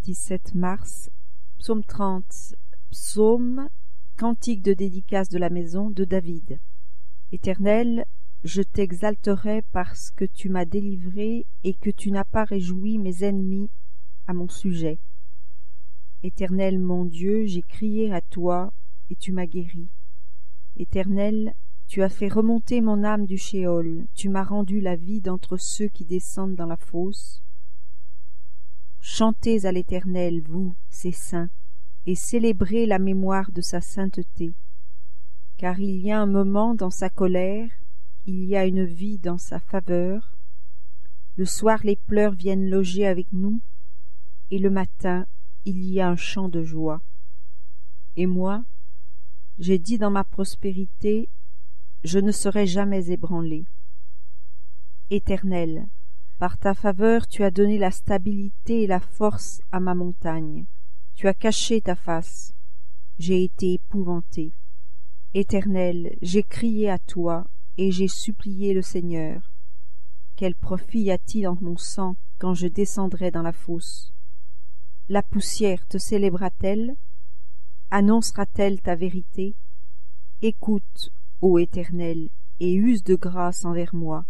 17 mars, psaume 30, psaume, cantique de dédicace de la maison de David. Éternel, je t'exalterai parce que tu m'as délivré et que tu n'as pas réjoui mes ennemis à mon sujet. Éternel mon Dieu, j'ai crié à toi et tu m'as guéri. Éternel, tu as fait remonter mon âme du Sheol, tu m'as rendu la vie d'entre ceux qui descendent dans la fosse. Chantez à l'Éternel, vous, ses saints, et célébrez la mémoire de sa sainteté. Car il y a un moment dans sa colère, il y a une vie dans sa faveur. Le soir les pleurs viennent loger avec nous, et le matin il y a un chant de joie. Et moi, j'ai dit dans ma prospérité, je ne serai jamais ébranlé. Éternel, par ta faveur tu as donné la stabilité et la force à ma montagne. Tu as caché ta face, j'ai été épouvanté. Éternel, j'ai crié à toi et j'ai supplié le Seigneur. Quel profit y a-t-il en mon sang quand je descendrai dans la fosse? La poussière te célébrera-t-elle? Annoncera-t-elle ta vérité? Écoute, ô Éternel, et use de grâce envers moi.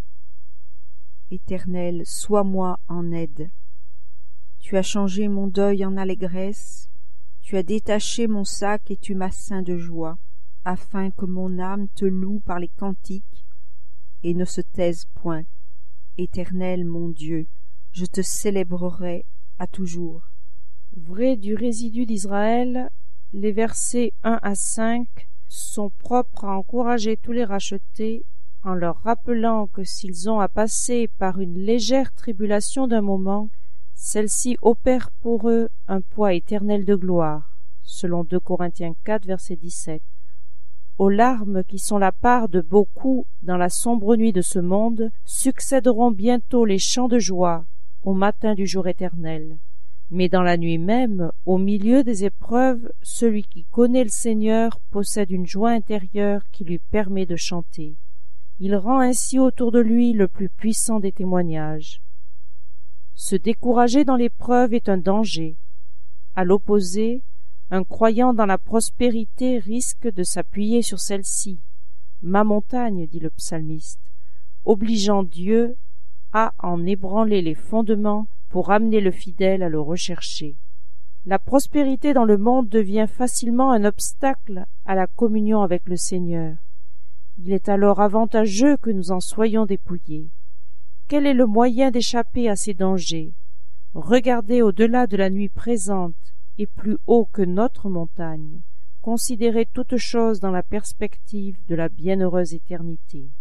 Éternel, sois-moi en aide. Tu as changé mon deuil en allégresse, tu as détaché mon sac et tu m'as ceint de joie, afin que mon âme te loue par les cantiques et ne se taise point. Éternel mon Dieu, je te célébrerai à toujours. Vrai du résidu d'Israël, les versets 1 à 5 sont propres à encourager tous les rachetés en leur rappelant que s'ils ont à passer par une légère tribulation d'un moment, celle-ci opère pour eux un poids éternel de gloire, selon 2 Corinthiens 4, verset 17. Aux larmes qui sont la part de beaucoup dans la sombre nuit de ce monde, succéderont bientôt les chants de joie au matin du jour éternel. Mais dans la nuit même, au milieu des épreuves, celui qui connaît le Seigneur possède une joie intérieure qui lui permet de chanter. Il rend ainsi autour de lui le plus puissant des témoignages. Se décourager dans l'épreuve est un danger. À l'opposé, un croyant dans la prospérité risque de s'appuyer sur celle-ci. Ma montagne, dit le psalmiste, obligeant Dieu à en ébranler les fondements pour amener le fidèle à le rechercher. La prospérité dans le monde devient facilement un obstacle à la communion avec le Seigneur. Il est alors avantageux que nous en soyons dépouillés. Quel est le moyen d'échapper à ces dangers? Regarder au-delà de la nuit présente et plus haut que notre montagne, considérer toute chose dans la perspective de la bienheureuse éternité.